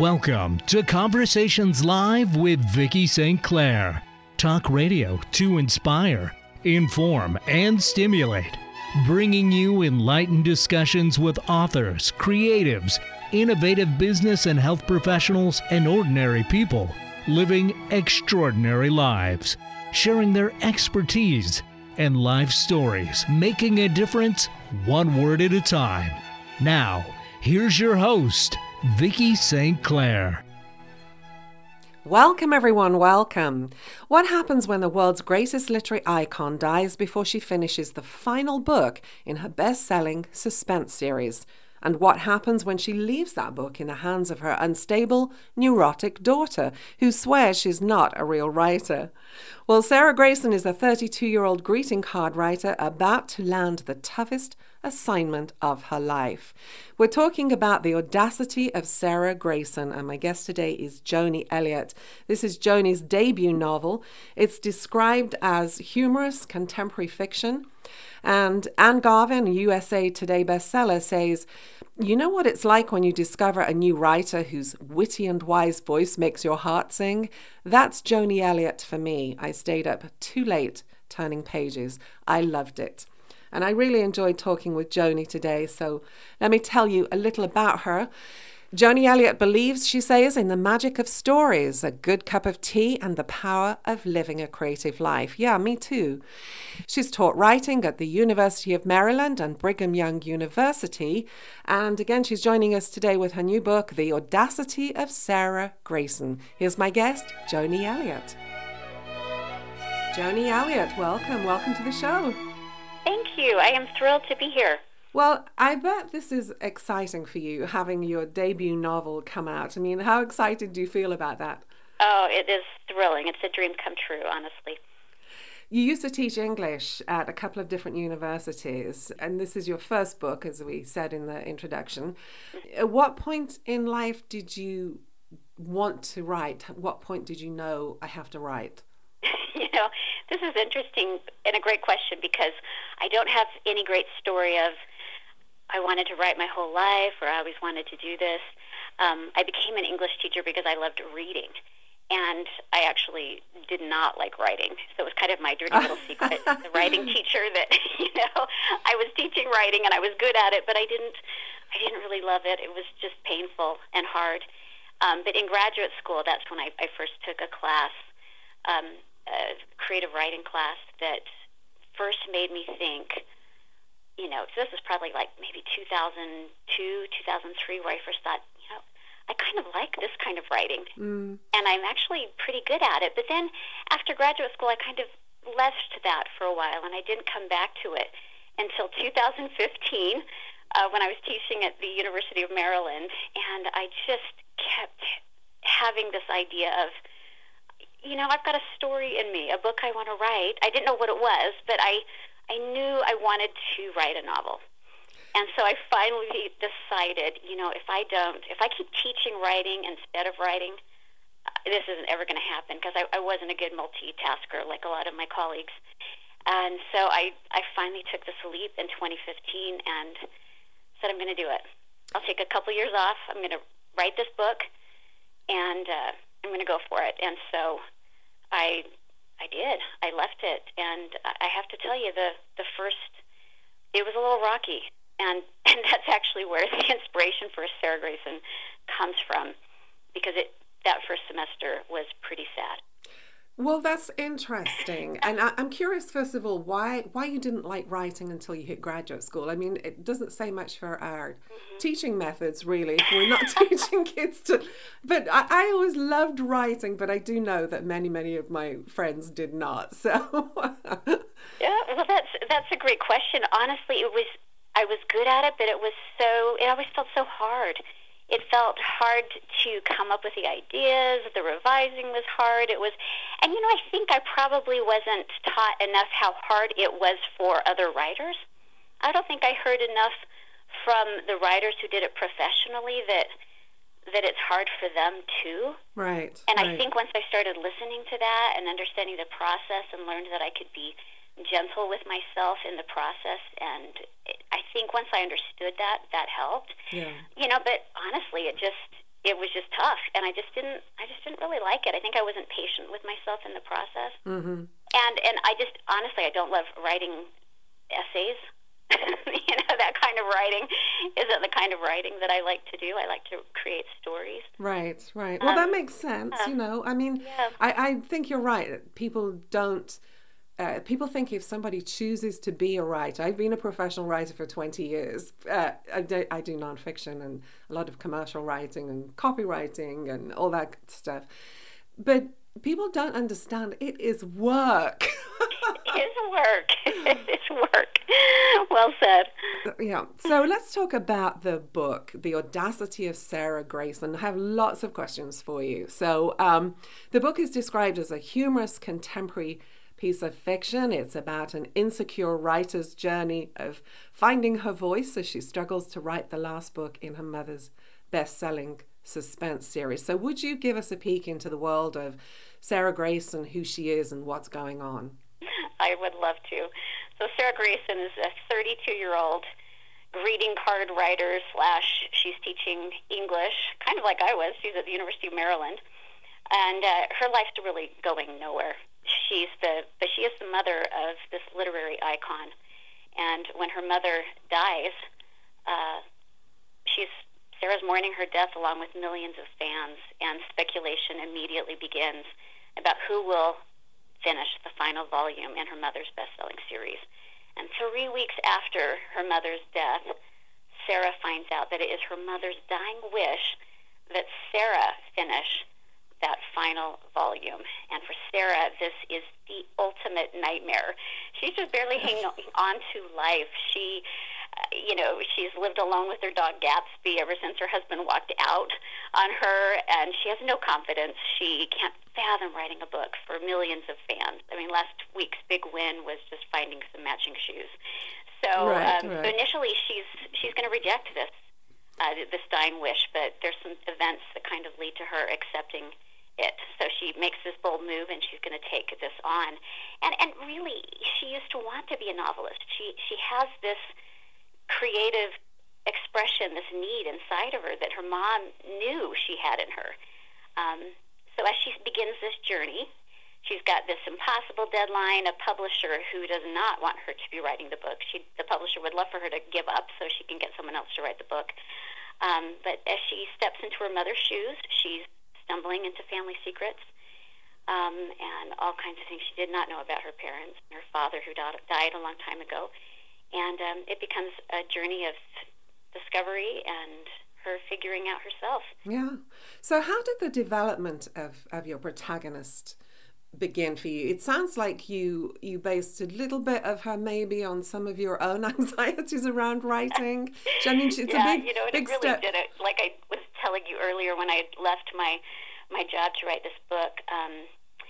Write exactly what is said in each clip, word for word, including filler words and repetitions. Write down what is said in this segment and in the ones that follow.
Welcome to Conversations Live with Vicki Saint Clair. Talk radio to inspire, inform, and stimulate. Bringing you enlightened discussions with authors, creatives, innovative business and health professionals, and ordinary people living extraordinary lives, sharing their expertise and life stories, making a difference one word at a time. Now, here's your host, Vicki Saint Clair. Welcome, everyone. Welcome. What happens when the world's greatest literary icon dies before she finishes the final book in her best-selling suspense series? And what happens when she leaves that book in the hands of her unstable, neurotic daughter, who swears she's not a real writer? Well, Sarah Grayson is a thirty-two-year-old greeting card writer about to land the toughest assignment of her life. We're talking about The Audacity of Sarah Grayson, and my guest today is Joni Elliott. This is Joni's debut novel. It's described as humorous contemporary fiction. And Anne Garvin, U S A Today bestseller, says, "You know what it's like when you discover a new writer whose witty and wise voice makes your heart sing? That's Joni Elliott for me. I stayed up too late turning pages. I loved it." And I really enjoyed talking with Joni today, so let me tell you a little about her. Joni Elliott believes, she says, in the magic of stories, a good cup of tea, and the power of living a creative life. Yeah, me too. She's taught writing at the University of Maryland and Brigham Young University. And again, she's joining us today with her new book, The Audacity of Sarah Grayson. Here's my guest, Joni Elliott. Joni Elliott, welcome. Welcome to the show. Thank you. I am thrilled to be here. Well, I bet this is exciting for you, having your debut novel come out. I mean, how excited do you feel about that? Oh, it is thrilling. It's a dream come true, honestly. You used to teach English at a couple of different universities, and this is your first book, as we said in the introduction. Mm-hmm. At what point in life did you want to write? At what point did you know, I have to write? You know, this is interesting and a great question, because I don't have any great story of I wanted to write my whole life or I always wanted to do this. Um, I became an English teacher because I loved reading, and I actually did not like writing. So it was kind of my dirty little secret, the writing teacher that, you know, I was teaching writing and I was good at it, but I didn't, I didn't really love it. It was just painful and hard. Um, but in graduate school, that's when I, I first took a class, um, a creative writing class that first made me think, you know, so this was probably like maybe two thousand two, two thousand three, where I first thought, you know, I kind of like this kind of writing. Mm. And I'm actually pretty good at it. But then after graduate school, I kind of left that for a while, and I didn't come back to it until two thousand fifteen, uh, when I was teaching at the University of Maryland. And I just kept having this idea of, you know, I've got a story in me, a book I want to write. I didn't know what it was, but I, I knew I wanted to write a novel. And so I finally decided, you know, if I don't, if I keep teaching writing instead of writing, uh, this isn't ever going to happen, because I, I wasn't a good multitasker like a lot of my colleagues. And so I, I finally took this leap in twenty fifteen and said, I'm going to do it. I'll take a couple years off. I'm going to write this book, and uh, I'm going to go for it. And so I I did. I left it. And I have to tell you, the, the first, it was a little rocky. And, and that's actually where the inspiration for Sarah Grayson comes from, because it that first semester was pretty sad. Well, that's interesting. And I, I'm curious, first of all, why why you didn't like writing until you hit graduate school. I mean, it doesn't say much for our mm-hmm. teaching methods, really, if we're not teaching kids to... But I, I always loved writing, but I do know that many, many of my friends did not, so... Yeah, well, that's that's a great question. Honestly, it was I was good at it, but it was so... It always felt so hard. It felt hard to come up with the ideas. The revising was hard. It was, and you know, I think I probably wasn't taught enough how hard it was for other writers. I don't think I heard enough from the writers who did it professionally that that it's hard for them too. Right. And right. I think once I started listening to that and understanding the process and learned that I could be gentle with myself in the process, and it, I think once I understood that, that helped. Yeah. You know, but honestly, it just it was just tough, and I just didn't I just didn't really like it. I think I wasn't patient with myself in the process. Mm-hmm. And and I just honestly I don't love writing essays. You know, that kind of writing isn't the kind of writing that I like to do. I like to create stories. Right, right. Well, Um, that makes sense, uh, you know. I mean, yeah. I, I think you're right. People don't, uh, people think if somebody chooses to be a writer, I've been a professional writer for twenty years. Uh, I, do, I do nonfiction and a lot of commercial writing and copywriting and all that stuff. But people don't understand it is work. It's work. It's work. Well said. Yeah. So let's talk about the book, The Audacity of Sarah Grayson. I have lots of questions for you. So um, the book is described as a humorous contemporary piece of fiction. It's about an insecure writer's journey of finding her voice as she struggles to write the last book in her mother's best-selling suspense series. So would you give us a peek into the world of Sarah Grayson, who she is and what's going on? I would love to. So Sarah Grayson is a thirty-two-year-old greeting card writer slash she's teaching English, kind of like I was. She's at the University of Maryland. And uh, her life's really going nowhere. She's the, but she is the mother of this literary icon. And when her mother dies, uh, she's Sarah's mourning her death along with millions of fans, and speculation immediately begins about who will finish the final volume in her mother's best-selling series. And three weeks after her mother's death, Sarah finds out that it is her mother's dying wish that Sarah finish that final volume. And for Sarah, this is the ultimate nightmare. She's just barely hanging on to life. She, uh, you know, she's lived alone with her dog Gatsby ever since her husband walked out on her, and she has no confidence. She can't fathom writing a book for millions of fans. I mean, last week's big win was just finding some matching shoes. So, right, um, right. so initially, she's she's going to reject this uh, this dying wish, but there's some events that kind of lead to her accepting it. So she makes this bold move, and she's going to take this on. And and really, she used to want to be a novelist. She she has this creative expression, this need inside of her that her mom knew she had in her. Um, so as she begins this journey, she's got this impossible deadline, a publisher who does not want her to be writing the book. She, the publisher would love for her to give up so she can get someone else to write the book. Um, but as she steps into her mother's shoes, she's stumbling into family secrets um, and all kinds of things she did not know about her parents and her father, who died a long time ago. And um, it becomes a journey of discovery and her figuring out herself. Yeah. So how did the development of, of your protagonist begin for you? It sounds like you you based a little bit of her maybe on some of your own anxieties around writing. I mean, it's yeah, a big, you know, big it really step. did it. Like I was telling you earlier, when I left my my job to write this book, um,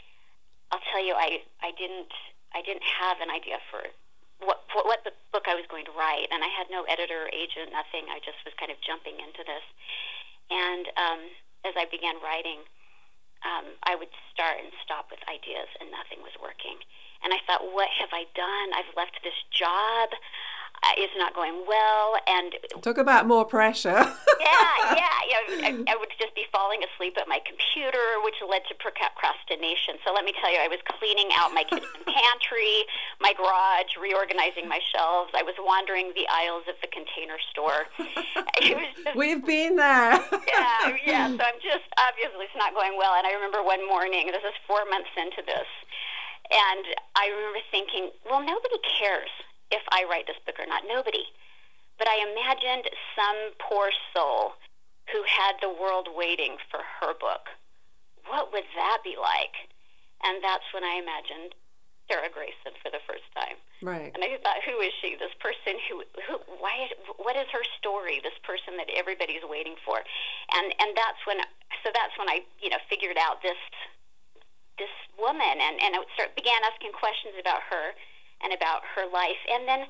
I'll tell you, I I didn't I didn't have an idea for what, what what the book I was going to write, and I had no editor or agent, nothing. I just was kind of jumping into this, and um, as I began writing, Um, I would start and stop with ideas, and nothing was working. And I thought, what have I done? I've left this job. Uh, it's not going well. And Talk about more pressure. yeah, yeah, yeah. I, I would just be falling asleep at my computer, which led to procrastination. So let me tell you, I was cleaning out my kitchen pantry, my garage, reorganizing my shelves. I was wandering the aisles of the Container Store. It was just, We've been there. yeah, yeah. So I'm just, obviously it's not going well. And I remember one morning, this is four months into this, and I remember thinking, well, nobody cares if I write this book or not. Nobody. But I imagined some poor soul who had the world waiting for her book. What would that be like? And that's when I imagined Sarah Grayson for the first time. Right. And I thought, who is she? This person who, who why, what is her story? This person that everybody's waiting for. And and that's when, so that's when I, you know, figured out this this woman, and, and I start, began asking questions about her and about her life. And then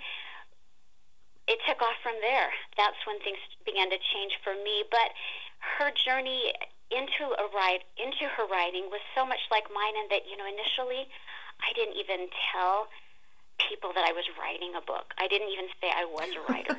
it took off from there. That's when things began to change for me. But her journey into a write, into her writing was so much like mine, in that, you know, initially I didn't even tell people that I was writing a book. I didn't even say I was a writer.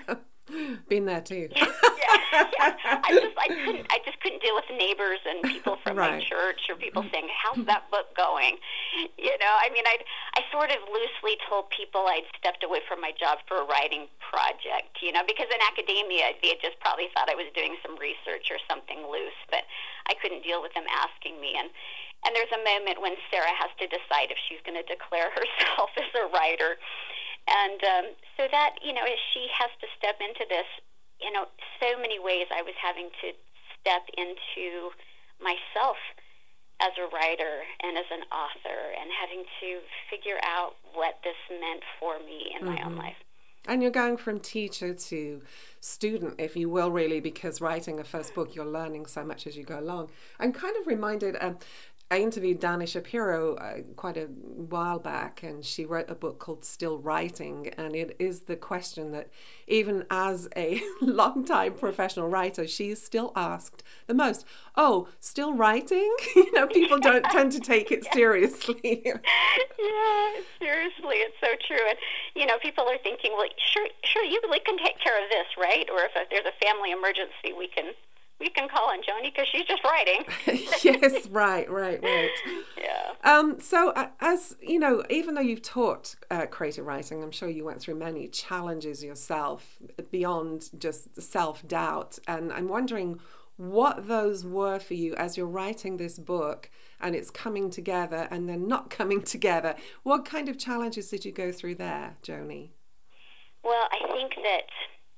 Been there too. yeah, yeah. I just I couldn't I just couldn't deal with neighbors and people from right. my church or people saying, "How's that book going?" You know, I mean, I I sort of loosely told people I'd stepped away from my job for a writing project. You know, because in academia they just probably thought I was doing some research or something loose, but I couldn't deal with them asking me. And and there's a moment when Sarah has to decide if she's going to declare herself as a writer. And um, so that, you know, as she has to step into this, you know, so many ways I was having to step into myself as a writer and as an author and having to figure out what this meant for me in my mm-hmm. own life. And you're going from teacher to student, if you will, really, because writing a first book, you're learning so much as you go along. I'm kind of reminded... Um, I interviewed Dani Shapiro uh, quite a while back, and she wrote a book called Still Writing, and it is the question that even as a long-time professional writer, she's still asked the most. Oh, still writing? You know, people don't tend to take it seriously. Yeah, seriously, it's so true. And, you know, people are thinking, well, sure, sure, you we can take care of this, right? Or if there's a family emergency, we can... We can call on Joni because she's just writing. Yes, right, right, right. Yeah. Um. So, uh, as you know, even though you've taught uh, creative writing, I'm sure you went through many challenges yourself beyond just self-doubt. And I'm wondering what those were for you as you're writing this book and it's coming together and then not coming together. What kind of challenges did you go through there, Joni? Well, I think that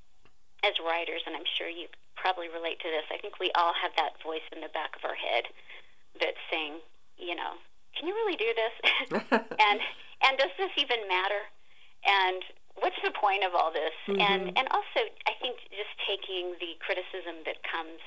as writers, and I'm sure you probably relate to this, I think we all have that voice in the back of our head that's saying, you know, can you really do this? and and does this even matter? And what's the point of all this? Mm-hmm. And and also, I think just taking the criticism that comes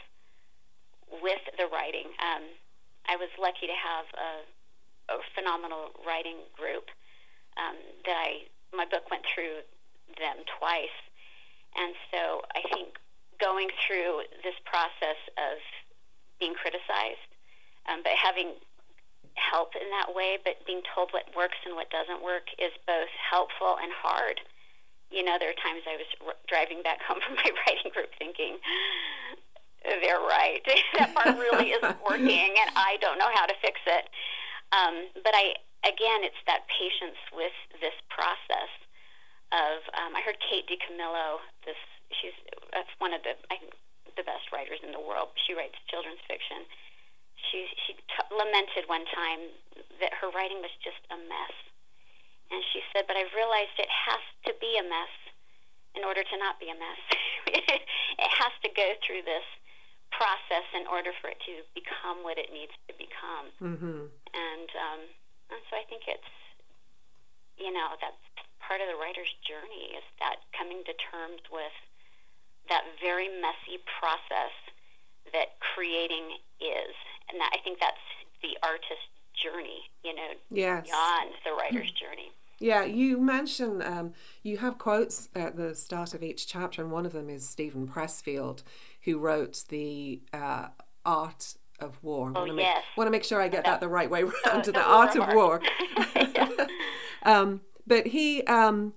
with the writing. Um, I was lucky to have a, a phenomenal writing group um, that I my book went through them twice, and so I think going through this process of being criticized, um, but having help in that way, but being told what works and what doesn't work is both helpful and hard. You know, there are times I was r- driving back home from my writing group thinking, they're right. That part really isn't working, and I don't know how to fix it. Um, but I, again, it's that patience with this process of, um, I heard Kate DiCamillo, this She's that's one of the I think the best writers in the world. She writes children's fiction. She she t- lamented one time that her writing was just a mess, and she said, "But I've realized it has to be a mess in order to not be a mess. It has to go through this process in order for it to become what it needs to become." Mm-hmm. And um, and so I think it's you know that's part of the writer's journey is that coming to terms with that very messy process that creating is. And that, I think that's the artist's journey, you know, yes. beyond the writer's journey. Yeah, you mentioned, um, you have quotes at the start of each chapter, and one of them is Stephen Pressfield, who wrote The uh, Art of War. Oh, want to yes. Make, want to make sure I get that the right way around, oh, to The, the, the Art War of War. yeah. um, but he... Um,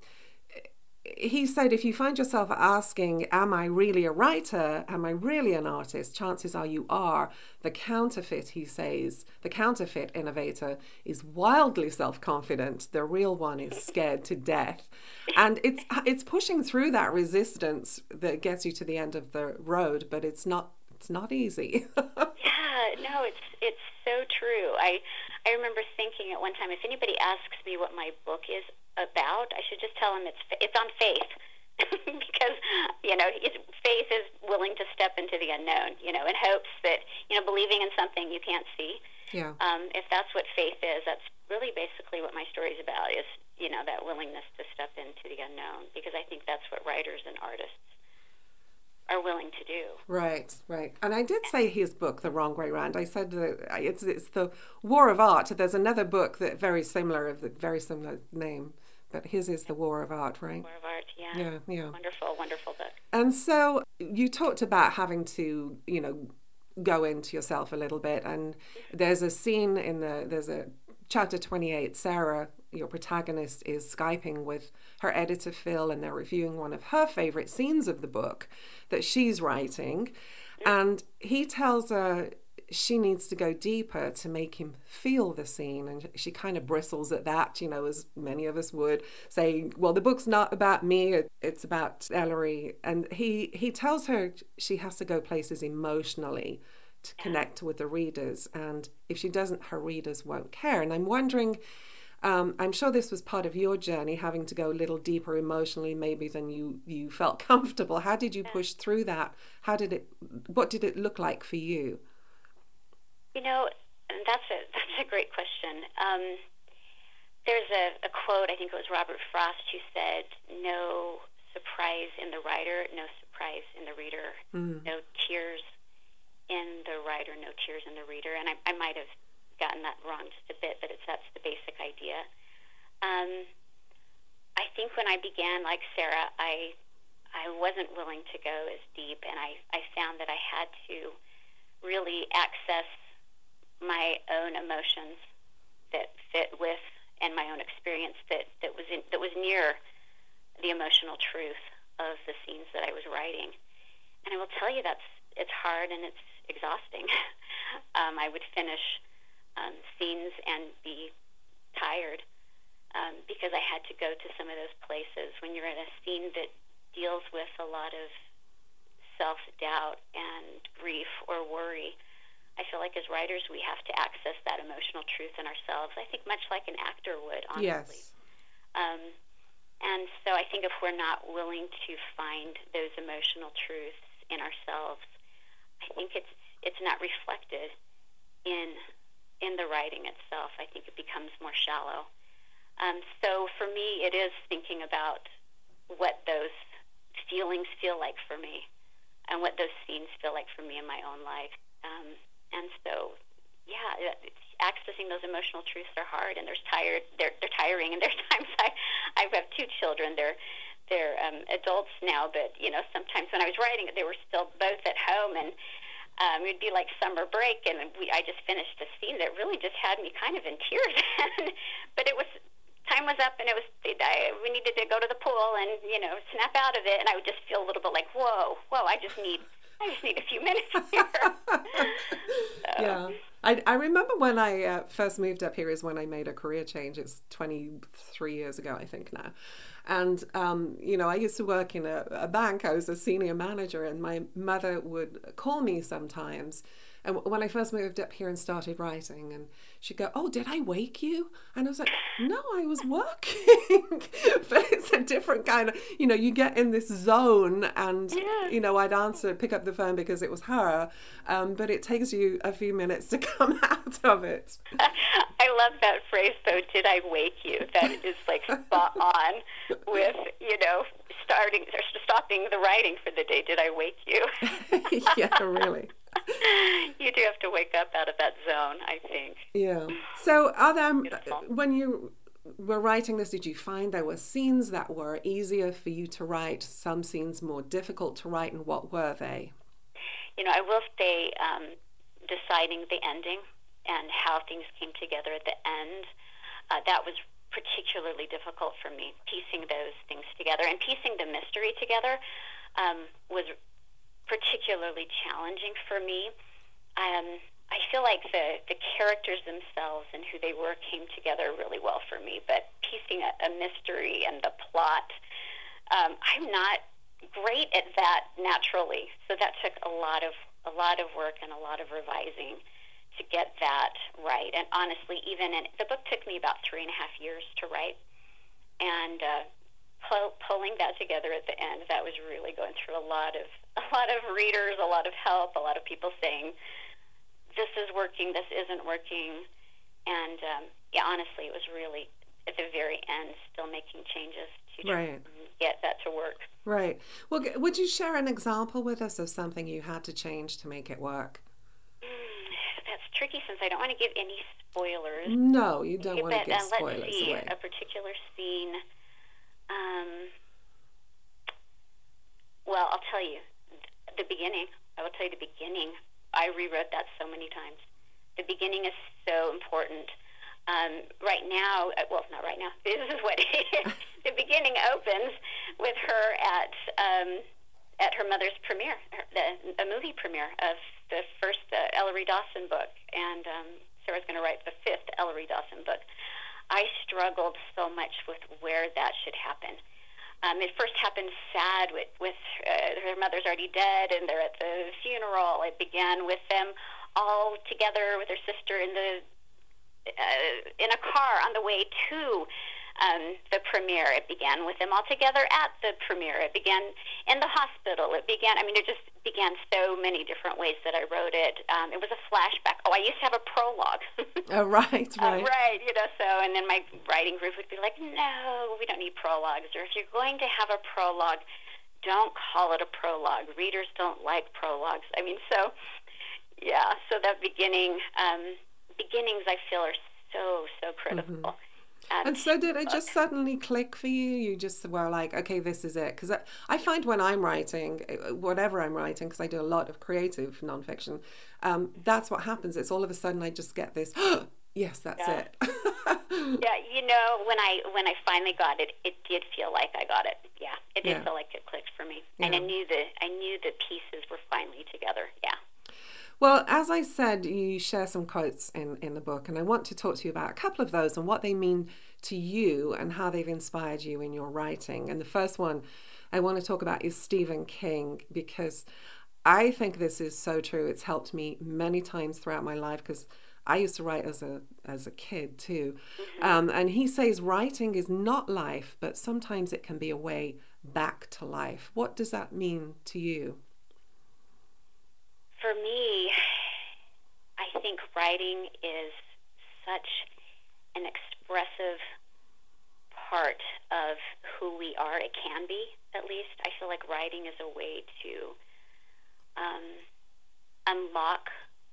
He said, if you find yourself asking, am I really a writer? Am I really an artist? Chances are you are. The counterfeit, he says, the counterfeit innovator is wildly self-confident. The real one is scared to death. And it's it's pushing through that resistance that gets you to the end of the road, but it's not it's not easy. Yeah, no, it's it's so true. I I remember thinking at one time, if anybody asks me what my book is about, I should just tell them it's it's on faith, because you know it's, faith is willing to step into the unknown, you know, in hopes that you know believing in something you can't see. Yeah. Um, if that's what faith is, that's really basically what my story is about. Is you know that willingness to step into the unknown, because I think that's what writers and artists are willing to do. Right, right. And I did say his book, The Wrong Way Round. I said that it's it's the War of Art. There's another book that very similar, of the very similar name, but his is The War of Art, right? War of Art, yeah. Yeah, yeah. Wonderful, wonderful book. And so you talked about having to, you know, go into yourself a little bit. And there's a scene in the, there's a chapter twenty-eight, Sarah your protagonist is Skyping with her editor, Phil, and they're reviewing one of her favorite scenes of the book that she's writing. And he tells her she needs to go deeper to make him feel the scene. And she kind of bristles at that, you know, as many of us would, saying, well, the book's not about me, it's about Ellery. And he, he tells her she has to go places emotionally to connect with the readers. And if she doesn't, her readers won't care. And I'm wondering, um, I'm sure this was part of your journey, having to go a little deeper emotionally maybe than you, you felt comfortable. How did you push through that? How did it, what did it look like for you? You know, that's a that's a great question. Um, there's a, a quote, I think it was Robert Frost, who said, no surprise in the writer, no surprise in the reader, mm. no tears in the writer, no tears in the reader. And I, I might have gotten that wrong just a bit, but it's that's the basic idea. Um, I think when I began, like Sarah, I I wasn't willing to go as deep, and I, I found that I had to really access my own emotions that fit with, and my own experience that, that was in, that was near the emotional truth of the scenes that I was writing. And I will tell you, that's it's hard and it's exhausting. um, I would finish um, scenes and be tired um, because I had to go to some of those places when you're in a scene that deals with a lot of self-doubt and grief or worry. I feel like as writers, we have to access that emotional truth in ourselves. I think much like an actor would, honestly. Yes. Um, and so I think if we're not willing to find those emotional truths in ourselves, I think it's it's not reflected in in the writing itself. I think it becomes more shallow. Um, so for me, it is thinking about what those feelings feel like for me and what those scenes feel like for me in my own life. Um, And so, yeah, it's, accessing those emotional truths are hard, and there's tired. They're they're tiring, and there's times I, I have two children. They're they're um, adults now, but you know, sometimes when I was writing it, they were still both at home, and um, it'd be like summer break, and we I just finished a scene that really just had me kind of in tears. But it was time was up, and it was I, we needed to go to the pool and you know snap out of it, and I would just feel a little bit like whoa, whoa, I just need. I just need a few minutes here. So. Yeah. I, I remember when I uh, first moved up here is when I made a career change. It's twenty-three years ago, I think now. And, um, you know, I used to work in a, a bank. I was a senior manager, and my mother would call me sometimes. And when I first moved up here and started writing, and she'd go, oh, did I wake you? And I was like, no, I was working. But it's a different kind of, you know, you get in this zone and, yeah. you know, I'd answer, pick up the phone because it was her. Um, but it takes you a few minutes to come out of it. I love that phrase, though, did I wake you? That is like spot on with, you know, starting or stopping the writing for the day. Did I wake you? Yeah, really. You do have to wake up out of that zone, I think. Yeah. So, are there, when you were writing this, did you find there were scenes that were easier for you to write, some scenes more difficult to write, and what were they? You know, I will say um, deciding the ending and how things came together at the end, uh, that was particularly difficult for me, piecing those things together. And piecing the mystery together um, was particularly challenging for me. Um, I feel like the, the characters themselves and who they were came together really well for me, but piecing a, a mystery and the plot, um, I'm not great at that naturally. So that took a lot of a lot of work and a lot of revising to get that right. And honestly, even in the book took me about three and a half years to write, and uh, pull, pulling that together at the end, that was really going through a lot of a lot of readers, a lot of help, a lot of people saying, this is working, this isn't working. And um, yeah, honestly, it was really, at the very end, still making changes to right. get that to work. Right. Well, would you share an example with us of something you had to change to make it work? Mm, that's tricky since I don't want to give any spoilers. No, you don't want but, to give uh, spoilers let's see, away. A particular scene. Um, well, I'll tell you. The beginning, I will tell you the beginning, I rewrote that so many times. The beginning is so important. Um, right now, uh, well, not right now. This is what the beginning opens with her at um, at her mother's premiere, her, the a movie premiere of the first uh, Ellery Dawson book, and um, Sarah's going to write the fifth Ellery Dawson book. I struggled so much with where that should happen. Um, it first happened sad with, with uh, her mother's already dead, and they're at the funeral. It began with them all together with her sister in the uh, in a car on the way to um, the premiere. It began with them all together at the premiere. It began in the hospital. It began, I mean, it just began so many different ways that I wrote it. Um, it was a flashback. Oh, I used to have a prologue. Oh, right, right. Uh, right, you know, so, and then my writing group would be like, no, we don't need prologues. Or if you're going to have a prologue, don't call it a prologue. Readers don't like prologues. I mean, so, yeah, so that beginning, um, beginnings I feel are so, so critical. Mm-hmm. Um, and so did it just suddenly click for you? You just were like, okay, this is it? Because I, I find when I'm writing, whatever I'm writing, because I do a lot of creative nonfiction, um, that's what happens. It's all of a sudden I just get this, oh, yes, that's yeah. it. Yeah, you know, when I when I finally got it, it did feel like I got it. Yeah, it did yeah. feel like it clicked for me. Yeah. And I knew the I knew the pieces were finally together. Yeah. Well, as I said, you share some quotes in, in the book, and I want to talk to you about a couple of those and what they mean to you and how they've inspired you in your writing. And the first one I want to talk about is Stephen King, because I think this is so true. It's helped me many times throughout my life, because I used to write as a as a kid too. Mm-hmm. Um, and he says writing is not life, but sometimes it can be a way back to life. What does that mean to you? For me, I think writing is such an expressive part of who we are. It can be, at least. I feel like writing is a way to um, unlock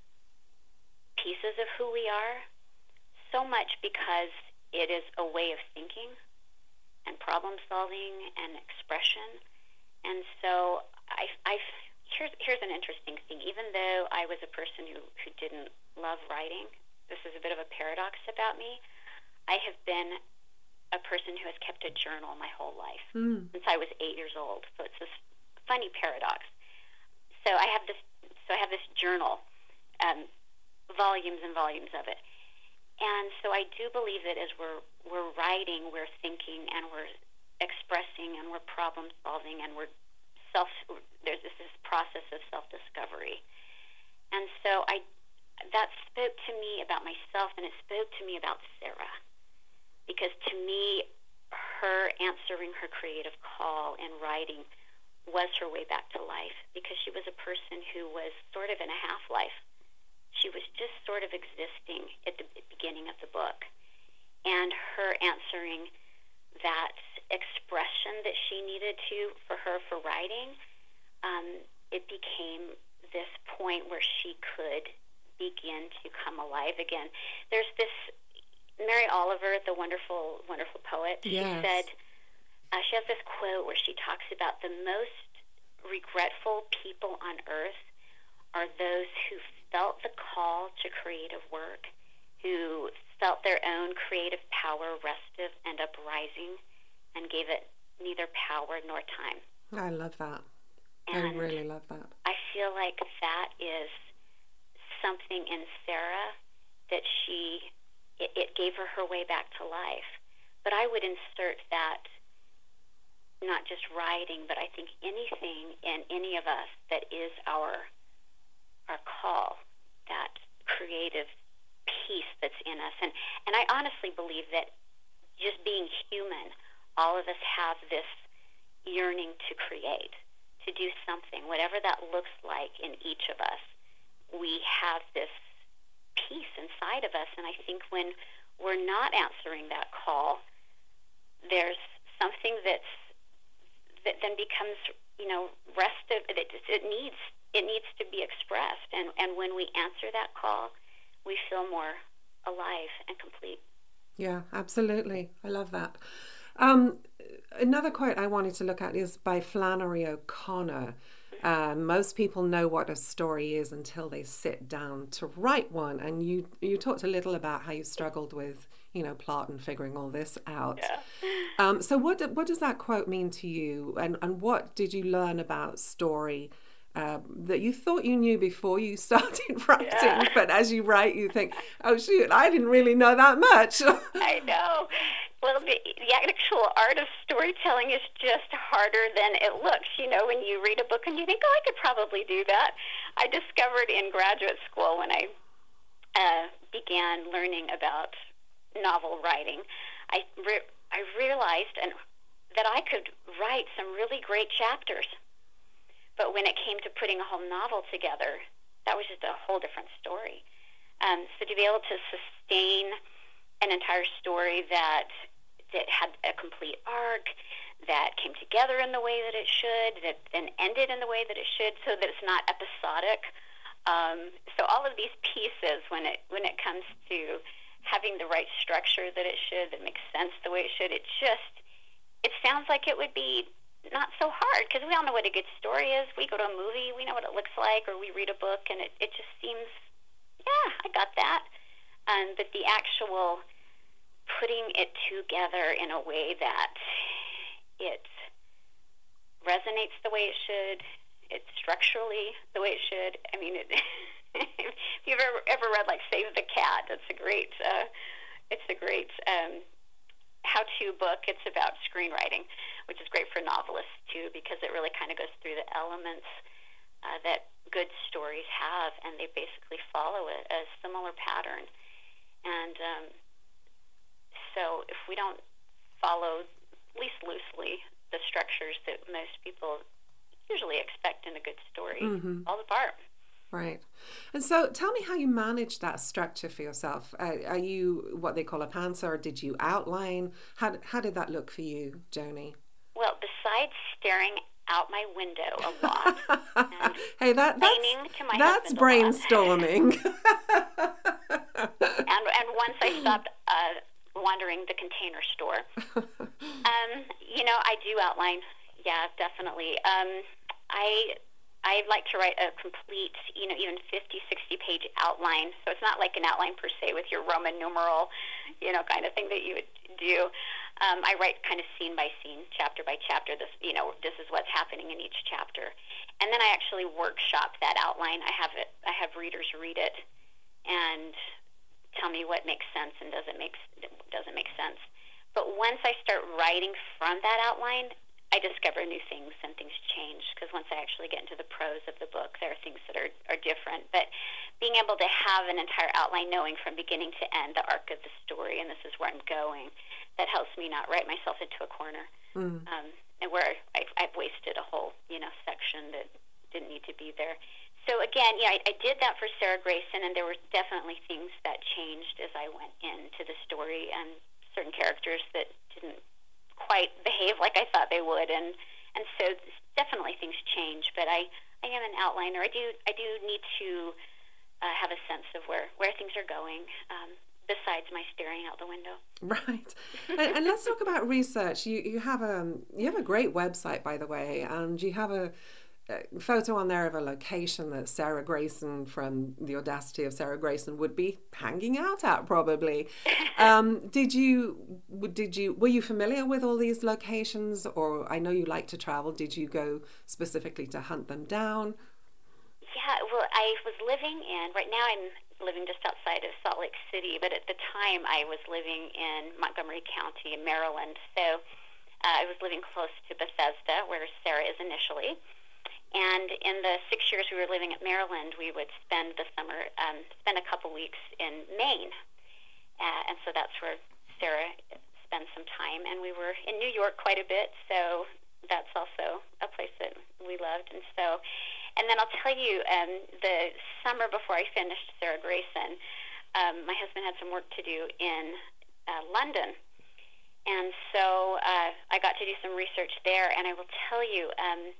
pieces of who we are, so much because it is a way of thinking and problem solving and expression. And so I, I here's here's an interesting thing. Even though I was a person who, who didn't love writing, this is a bit of a paradox about me. I have been a person who has kept a journal my whole life mm. since I was eight years old. So it's this funny paradox. So I have this. So I have this journal, um, volumes and volumes of it. And so I do believe that as we're we're writing, we're thinking, and we're expressing, and we're problem solving, and we're self. There's this, this process of self discovery. And so I that spoke to me about myself, and it spoke to me about Sarah, because to me, her answering her creative call and writing was her way back to life, because she was a person who was sort of in a half life. She was just sort of existing at the beginning of the book. And her answering that expression that she needed to for her for writing, um, it became this point where she could begin to come alive again. There's this, Mary Oliver, the wonderful, wonderful poet, yes. she said, uh, she has this quote where she talks about the most regretful people on earth are those who felt the call to creative work, who felt their own creative power restive and uprising, and gave it neither power nor time. I love that. And I really love that. I feel like that is something in Sarah that she, it, it gave her her way back to life. But I would insert that not just writing, but I think anything in any of us that is our our call, that creative piece that's in us. And, and I honestly believe that just being human, all of us have this yearning to create, to do something, whatever that looks like in each of us. We have this piece inside of us, and I think when we're not answering that call, there's something that's that then becomes, you know, restive. It, it needs it needs to be expressed, and, and when we answer that call, we feel more alive and complete. Yeah, absolutely. I love that. Um, another quote I wanted to look at is by Flannery O'Connor, Uh, most people know what a story is until they sit down to write one. And you you talked a little about how you struggled with, you know, plot and figuring all this out. Yeah. Um, so what what does that quote mean to you? And, and what did you learn about story uh, that you thought you knew before you started writing? Yeah. But as you write, you think, oh, shoot, I didn't really know that much. I know. Well, the, the actual art of storytelling is just harder than it looks. You know, when you read a book and you think, oh, I could probably do that. I discovered in graduate school when I uh, began learning about novel writing, I, re- I realized and, that I could write some really great chapters. But when it came to putting a whole novel together, that was just a whole different story. Um, so to be able to sustain an entire story that that had a complete arc, that came together in the way that it should, that then ended in the way that it should, so that it's not episodic. Um, so all of these pieces, when it when it comes to having the right structure that it should, that makes sense the way it should, it just, it sounds like it would be not so hard, because we all know what a good story is. We go to a movie, we know what it looks like, or we read a book, and it, it just seems, yeah, I got that. Um, but the actual putting it together in a way that it resonates the way it should, it's structurally the way it should. I mean, it, if you've ever, ever read like Save the Cat, that's a great, uh, it's a great um, how-to book. It's about screenwriting, which is great for novelists too, because it really kind of goes through the elements uh, that good stories have, and they basically follow a, a similar pattern. And um, so if we don't follow, at least loosely, the structures that most people usually expect in a good story, mm-hmm. falls apart. Right. And so tell me how you manage that structure for yourself. Uh, are you what they call a pantser, or did you outline? How, how did that look for you, Joni? Well, besides staring out my window a lot, and hey, that, that's, to my that's brainstorming. and, and once I stopped uh, wandering the Container Store, um, you know, I do outline. Yeah, definitely. Um, I... I like to write a complete, you know, even fifty, sixty page outline. So it's not like an outline per se with your Roman numeral, you know, kind of thing that you would do. Um, I write kind of scene by scene, chapter by chapter. This, you know, this is what's happening in each chapter. And then I actually workshop that outline. I have it. I have readers read it and tell me what makes sense and doesn't make doesn't make sense. But once I start writing from that outline, I discover new things and things change, because once I actually get into the prose of the book, there are things that are, are different. But being able to have an entire outline, knowing from beginning to end the arc of the story, and this is where I'm going, that helps me not write myself into a corner, mm. um, and where I've, I've wasted a whole, you know, section that didn't need to be there. So again, yeah, I, I did that for Sarah Grayson, and there were definitely things that changed as I went into the story, and certain characters that didn't quite behave like I thought they would, and and so definitely things change. But I, I am an outliner. I do I do need to uh, have a sense of where, where things are going, um, besides my staring out the window. Right. and, and let's talk about research. You you have a you have a great website, by the way, and you have a, a photo on there of a location that Sarah Grayson from The Audacity of Sarah Grayson would be hanging out at, probably. Um, did you did you were you familiar with all these locations, or I know you like to travel? Did you go specifically to hunt them down? Yeah, well, I was living in, right now I'm living just outside of Salt Lake City, but at the time I was living in Montgomery County in Maryland. So uh, I was living close to Bethesda, where Sarah is initially. And in the six years we were living at Maryland, we would spend the summer, um, spend a couple weeks in Maine. Uh, and so that's where Sarah spent some time. And we were in New York quite a bit, so that's also a place that we loved. And so, and then I'll tell you, um, the summer before I finished Sarah Grayson, um, my husband had some work to do in uh, London. And so uh, I got to do some research there, and I will tell you, um,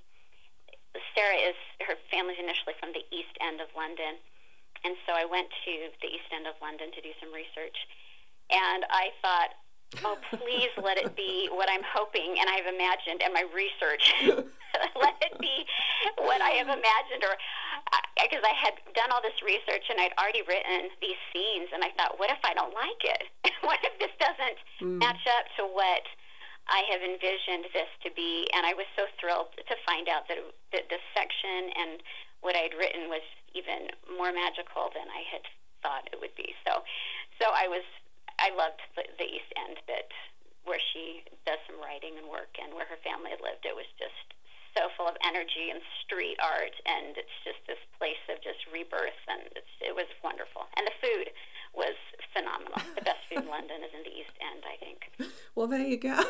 Sarah is, her family's initially from the East End of London, and so I went to the East End of London to do some research, and I thought, oh, please let it be what I'm hoping and I've imagined, and my research let it be what I have imagined, or because I, I had done all this research and I'd already written these scenes, and I thought, what if I don't like it? What if this doesn't mm. match up to what I have envisioned this to be? And I was so thrilled to find out that, it, that this section and what I'd written was even more magical than I had thought it would be. So, so I was, I loved the, the East End bit where she does some writing and work, and where her family had lived. It was just so full of energy and street art, and it's just this place of just rebirth, and it's, it was wonderful. And the food was phenomenal. The best food in London is in the East End, I think. Well, there you go.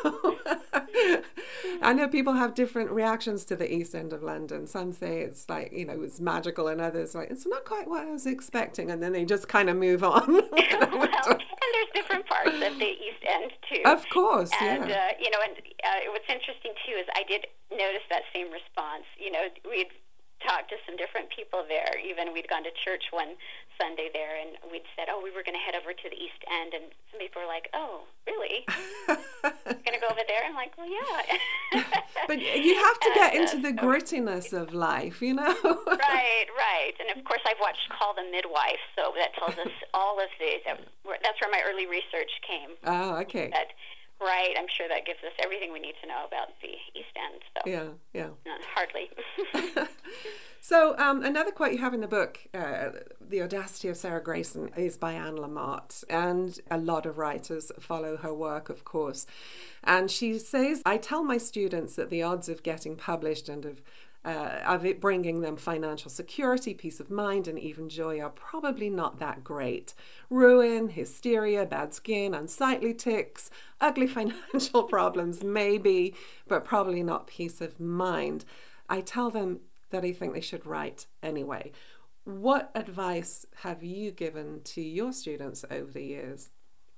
I know people have different reactions to the East End of London. Some say it's like, you know, it's magical, and others like, it's not quite what I was expecting, and then they just kind of move on. Well, and there's different parts of the East End, too. Of course, and, yeah. Uh, you know, and uh, what's interesting, too, is I did notice that same response. You know, we'd talked to some different people there. Even we'd gone to church one Sunday there, and we'd said, oh, we were going to head over to the East End, and some people were like, oh, really? Going to go over there? I'm like, well, yeah. But you have to get and, into uh, the grittiness of life, you know? Right, right. And, of course, I've watched Call the Midwife, so that tells us all of these. That's where my early research came. Oh, okay. That, right, I'm sure that gives us everything we need to know about the East End. So. Yeah, yeah. No, hardly. So um, another quote you have in the book, uh, The Audacity of Sarah Grayson, is by Anne Lamott, and a lot of writers follow her work, of course. And she says, I tell my students that the odds of getting published and of Uh, of it bringing them financial security, peace of mind, and even joy are probably not that great. Ruin, hysteria, bad skin, unsightly tics, ugly financial problems, maybe, but probably not peace of mind. I tell them that I think they should write anyway. What advice have you given to your students over the years?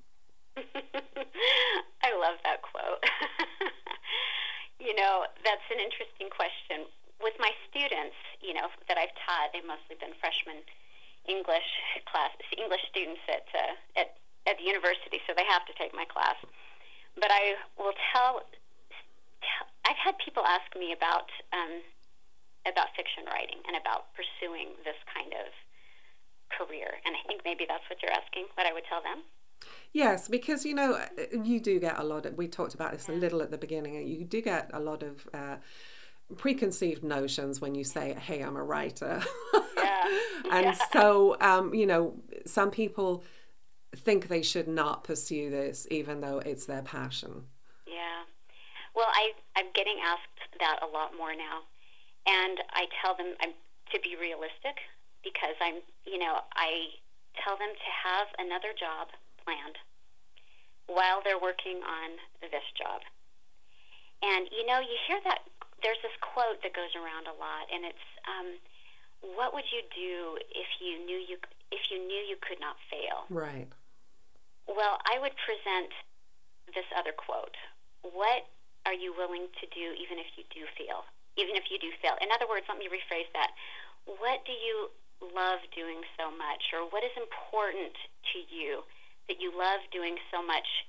I love that quote. You know, that's an interesting question. With my students, you know, that I've taught, they've mostly been freshman English class, English students at, uh, at at the university, so they have to take my class. But I will tell, tell I've had people ask me about um, about fiction writing and about pursuing this kind of career, and I think maybe that's what you're asking, what I would tell them. Yes, because, you know, you do get a lot of, we talked about this a little at the beginning, you do get a lot of uh, preconceived notions when you say, hey, I'm a writer. Yeah. And Yeah. so, um, you know, some people think they should not pursue this, even though it's their passion. Yeah. Well, I, I'm getting asked that a lot more now. And I tell them I'm, to be realistic, because I'm, you know, I tell them to have another job planned while they're working on this job. And, you know, you hear that, there's this quote that goes around a lot, and it's, um, what would you do if you knew you if you knew you could not fail? Right. Well, I would present this other quote. What are you willing to do even if you do fail? Even if you do fail. In other words, let me rephrase that. What do you love doing so much, or what is important to you that you love doing so much,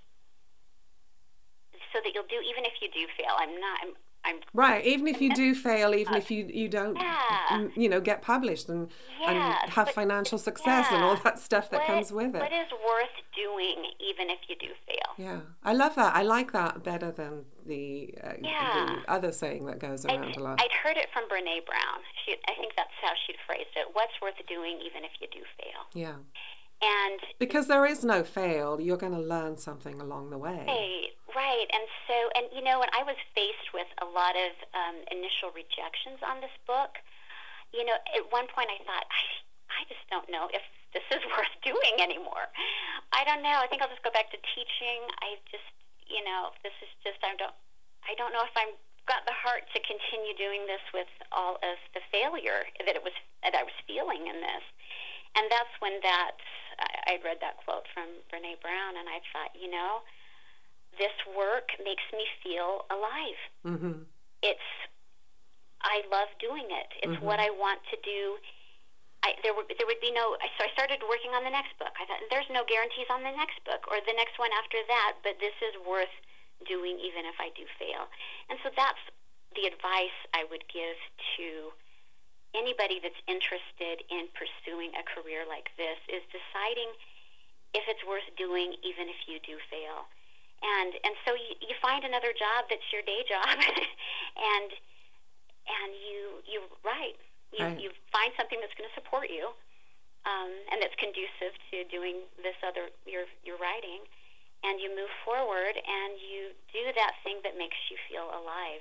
so that you'll do even if you do fail? I'm not... I'm, I'm, right, even if you do fail, even uh, if you you don't, yeah. you know, get published and, yes, and have but, financial success yeah. and all that stuff that what, comes with it. What is worth doing even if you do fail? Yeah, I love that. I like that better than the, uh, yeah. the other saying that goes around I'd, a lot. I'd heard it from Brene Brown. She, I think that's how she'd phrased it. What's worth doing even if you do fail? Yeah. And because there is no fail, you're going to learn something along the way. Right, right. And so, and you know, when I was faced with a lot of um, initial rejections on this book, you know, at one point I thought, I, I just don't know if this is worth doing anymore. I don't know. I think I'll just go back to teaching. I just, you know, this is just, I don't, I don't know if I'm got the heart to continue doing this with all of the failure that it was, that I was feeling in this. And that's when that, I read that quote from Brene Brown, and I thought, you know, this work makes me feel alive. Mm-hmm. It's, I love doing it. It's mm-hmm. what I want to do. I, there would there would be no, so I started working on the next book. I thought, there's no guarantees on the next book or the next one after that, but this is worth doing even if I do fail. And so that's the advice I would give to anybody that's interested in pursuing a career like this is deciding if it's worth doing, even if you do fail. And and so you, you find another job that's your day job, and and you you write. You, right. you find something that's going to support you, um, and that's conducive to doing this other your your writing, and you move forward and you do that thing that makes you feel alive.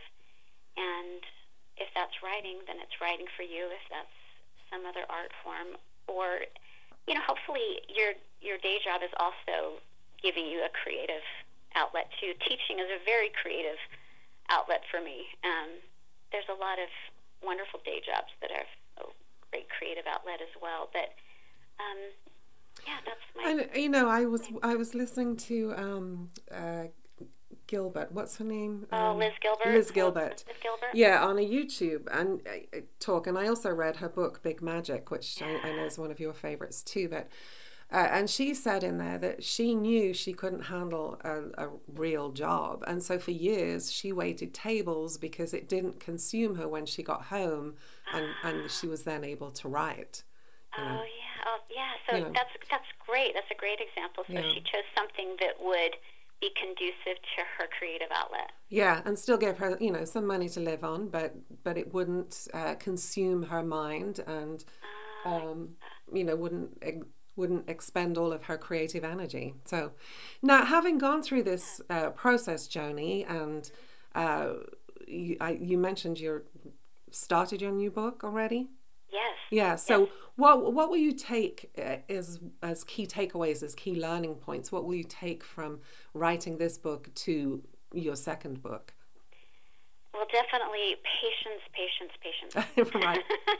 And if that's writing, then it's writing for you. If that's some other art form, or, you know, hopefully your your day job is also giving you a creative outlet too. Teaching is a very creative outlet for me. Um, there's a lot of wonderful day jobs that are a great creative outlet as well. But um, yeah, that's my. And you know, I was I was listening to um, uh, Gilbert. What's her name? Oh, um, Liz Gilbert. Liz Gilbert. Liz Gilbert. Yeah, on a YouTube and uh, talk. And I also read her book Big Magic, which I, I know is one of your favorites too. But uh, and she said in there that she knew she couldn't handle a, a real job, and so for years she waited tables because it didn't consume her when she got home, and and she was then able to write. You know. Oh yeah, oh yeah. So You know. that's that's great. That's a great example. So Yeah. she chose something that would be conducive to her creative outlet. Yeah, and still give her, you know, some money to live on, but but it wouldn't uh, consume her mind, and um, you know, wouldn't ex- wouldn't expend all of her creative energy. So, now having gone through this uh, process, Joni, and uh, you, I, you mentioned you started your new book already. Yes. Yeah. So, what what will you take uh, as as key takeaways, as key learning points? What will you take from writing this book to your second book? Well, definitely patience, patience, patience. Right.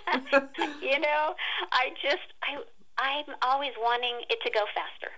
You know, I just I I'm always wanting it to go faster.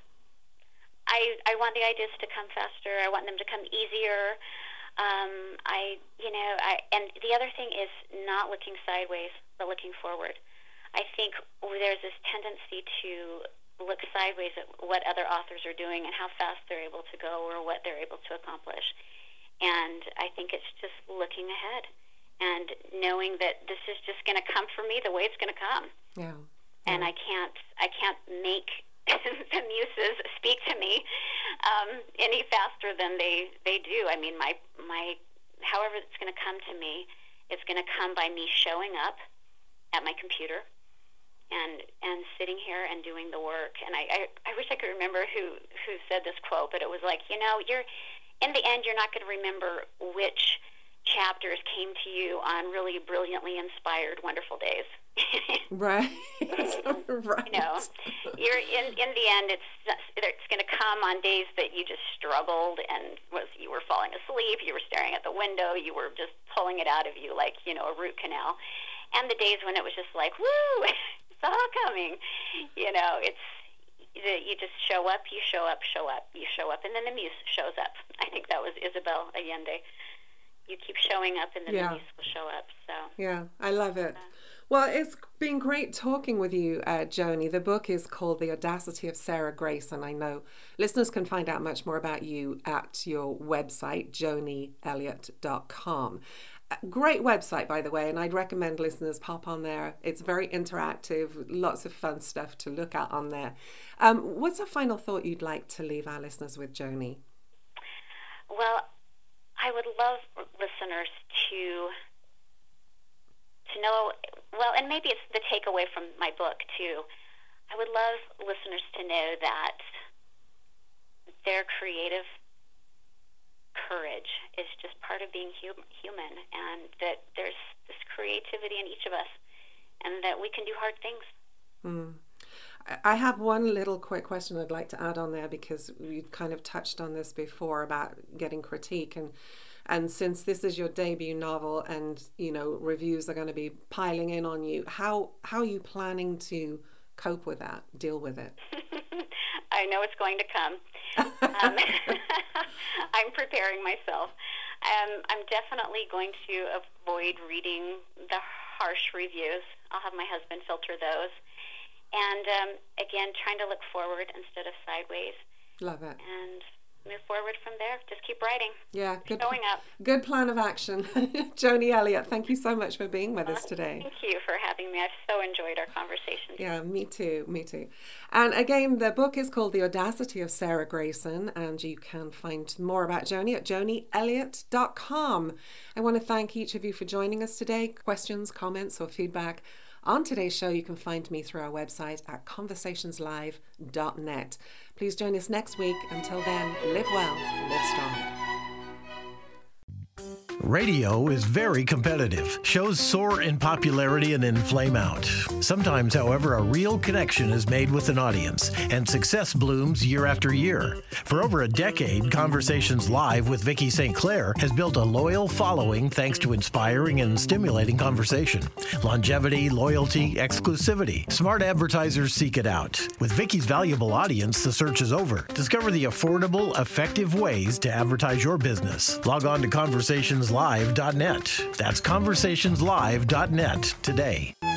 I I want the ideas to come faster. I want them to come easier. Um, I you know I and the other thing is not looking sideways, but looking forward. I think there's this tendency to look sideways at what other authors are doing and how fast they're able to go or what they're able to accomplish. And I think it's just looking ahead and knowing that this is just going to come for me the way it's going to come. Yeah. And I can't I can't make the muses speak to me um, any faster than they, they do. I mean, my my however it's going to come to me, it's going to come by me showing up at my computer and and sitting here and doing the work. And I, I, I wish I could remember who, who said this quote, but it was like, you know, you're in the end, you're not going to remember which chapters came to you on really brilliantly inspired, wonderful days. Right. Right. You know, you're in in the end, it's it's going to come on days that you just struggled and was you were falling asleep, you were staring at the window, you were just pulling it out of you like, you know, a root canal. And the days when it was just like, woo, it's all coming. You know, it's you just show up, you show up, show up, you show up, and then the muse shows up. I think that was Isabel Allende. You keep showing up, and then Yeah. the muse will show up. So Yeah, I love it. Well, it's been great talking with you, uh, Joni. The book is called The Audacity of Sarah Grace, and I know listeners can find out much more about you at your website, joni elliott dot com. Great website, by the way, and I'd recommend listeners pop on there. It's very interactive, lots of fun stuff to look at on there. Um, what's a final thought you'd like to leave our listeners with, Joni? well, I would love listeners to to know, well, and maybe it's the takeaway from my book, too. I would love listeners to know that their creative courage is just part of being hum- human, and that there's this creativity in each of us, and that we can do hard things. Mm. I have one little quick question I'd like to add on there, because we kind of touched on this before about getting critique, and and since this is your debut novel and, you know, reviews are going to be piling in on you, how how are you planning to cope with that, deal with it? I know it's going to come. um, I'm preparing myself. Um, I'm definitely going to avoid reading the harsh reviews. I'll have my husband filter those. And um, again, trying to look forward instead of sideways. Love it. And move forward from there. Just keep writing. Yeah, good. Showing up. Good plan of action. Joni Elliott, thank you so much for being with well, us today. Thank you for having me. I've so enjoyed our conversation. Yeah, me too. Me too. And again, the book is called The Audacity of Sarah Grayson, and you can find more about Joni at joni elliott dot com. I want to thank each of you for joining us today. Questions, comments, or feedback on today's show, you can find me through our website at conversations live dot net. Please join us next week. Until then, live well, live strong. Radio is very competitive. Shows soar in popularity and then flame out. Sometimes, however, a real connection is made with an audience, and success blooms year after year. For over a decade, Conversations Live with Vicki Saint Clair has built a loyal following thanks to inspiring and stimulating conversation. Longevity, loyalty, exclusivity. Smart advertisers seek it out. With Vicki's valuable audience, the search is over. Discover the affordable, effective ways to advertise your business. Log on to conversations live dot net. That's conversations live dot net today.